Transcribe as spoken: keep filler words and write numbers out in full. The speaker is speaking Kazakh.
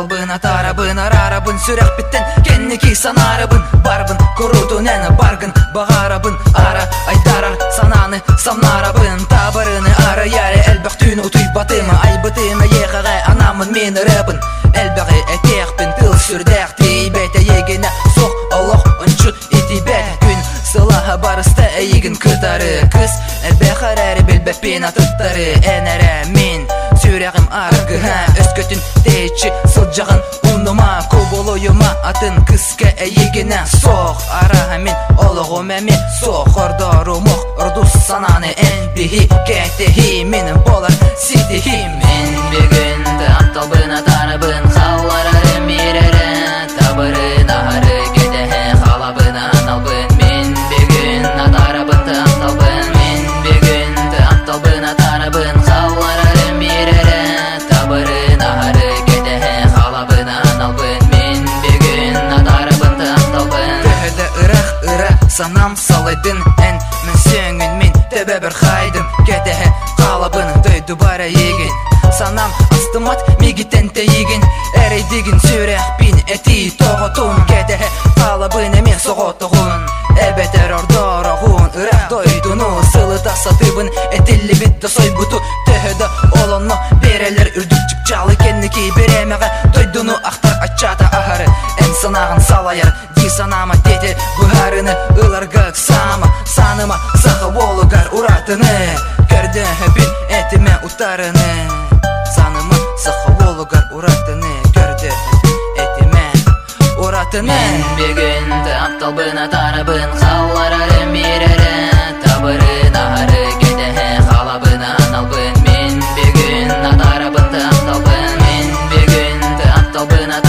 Ақталбын атарабын арарабын сүрек биттен кеннеки санарабын барбын корудун әні баргын бағарабын ара айтарар сананы самнарабын табырыны ара яре әлбәқ түн ұтуй батымы айбытымы еғағай анамын мен ұрабын әлбәғи әтеқпін тыл сүрдәқ тейбәті егені соқ олық ұнчут етейбәт күн сылаға барысты әйігін күтары кыз әлбәқ әрәрі белбәппен атыттары әнәрі мен сүрәғім арғы өскөтін тейчі сылжағын ұныма көболойыма атын кызка әйігені соқ араға мен олығым әме соқ ордору моқ ұрдус сананы әнбіхи кәтіхи менің болар сидіхи мен бегінді ақталбын атарабын қаларары мерері табырын ағары кетіхі қалабын аналбын мен бегін атарабын ақталбын мен бегінді ақталбын атарабын қаларары мерері табырын ағары кетіхі қалабын аналбын мен бегін атарабын ақталбын төхеді ұрақ ұра санам салайдын ән мен сөңін мен төбе бір қайдым кетіхі қалабын дөйді бара еген санам астымат мегітен тейген әрей деген сүрәқ пин әти тоғытун кетіхі қалабын әме соғытығын әбәтер ордорағын ұрақ дойдуну сылыта сатыбын әтілі бітті сойбуту төхеді олыны берелер үрдікчік жалы кеннеки беремеға дойдуну ақтар ачата ағары ән санағын салайыр ди санама тетер бұхарыны ұларға сама саныма сақы олығар ұратыны көрді бін әтіме ұтарыны саныма сақы олығар ұратыны көрді әтіме ұратыны мен бегінді ақталбын атарабын қаларары мерері табырын ағары кетіхі қалабын аналбын мен бегін атарабын ақталбын мен бегінді ақталбын